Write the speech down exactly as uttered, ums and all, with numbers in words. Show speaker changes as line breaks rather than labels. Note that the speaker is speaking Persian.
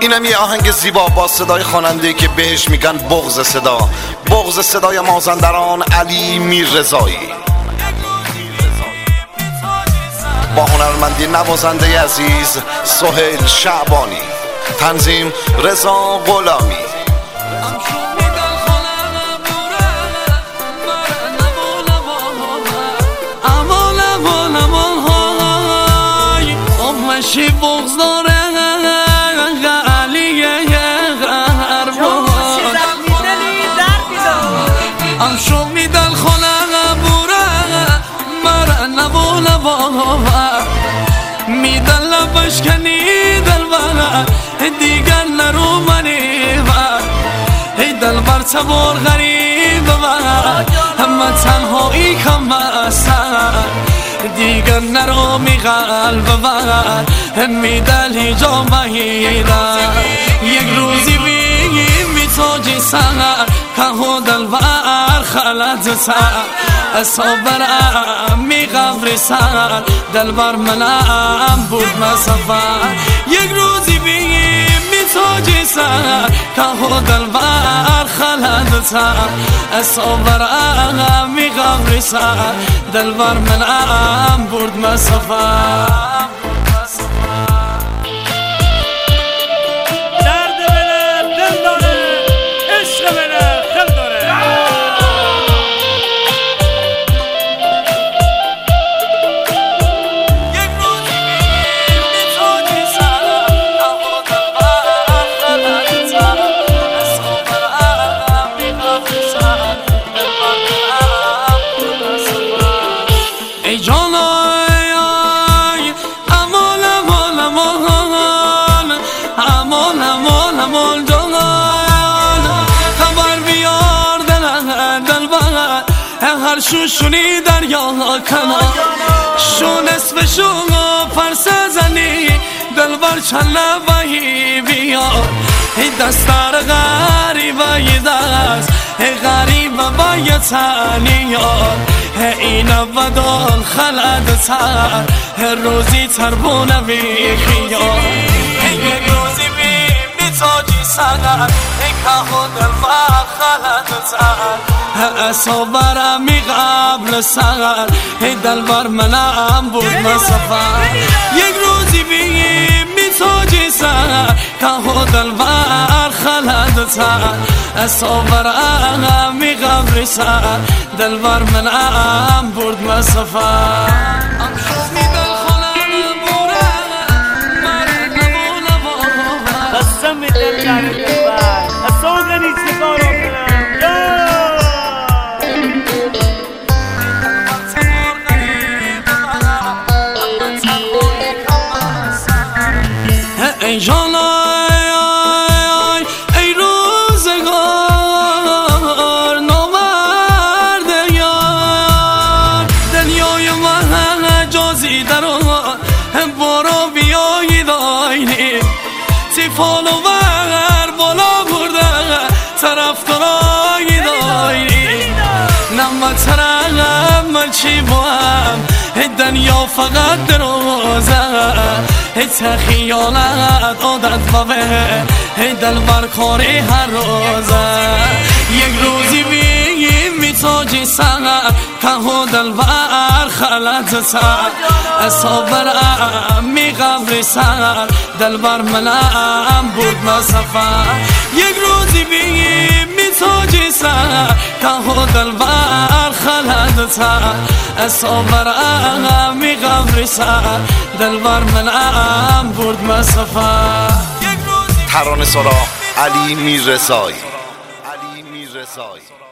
اینم یه آهنگ زیبا با صدای خواننده که بهش میگن بغض صدا، بغض صدای مازندران علی میررضایی، با هنرمندی نوازنده عزیز سهیل شعبانی، تنظیم رضا غلامی.
شی بغض داره علی غربان ام شو میدل خلا بوره مرا نبو نبو میدل لبش کنی دل بر دیگر نرو منی بر دل بر صبر غریب بر همه تنهایی کم اثر دیگر نرو می قلب بر میدل جا مهیدن یک روزی بگیم می توجی سر که دل بر خلط سر صبر می قبر سر دل بر منم بود مسافر یک روزی بگیم می توجی سر که دل بر خلط سر صبر می قبر سر دل بر منم بود مسافر هر شوشونی دریا کنا شو نصف شو فرس زنی دل بر چله بایی بیا دستار غریبه ای دست غریبه بای تنیا این ودال خلد سر هر روزی تربونه بیخیا یک روزی بی بی تاجی سر که دل بر خلد سر صبر می قبل سر دل بر منم بود مسافر یک روزی بگیم می توجی سر که دل بر خلد سر صبر می قبل سر دل بر منم بود مسافر
قسم دل جانب بر اصوغنی چکارو کنم
ای جانای ای روزگار نوورد یار دنیای من جازی درو برو بیایی داینی سی فالو بر بالا برده طرف درایی داینی نمه ترم چی بوام دنیا فقط دروزه تخیالت عادت بابه دل بر کاری هر روزه یک روزی بگیم می توجی سر که دل بر خلط سر صبر می قبر سر دل بر منم بود مسافر یک روزی بگیم می توجی سر که دل بر خلط سر صبر می قبر سر دل بر منم بود مسافر
ترانه سرا علی میررضایی.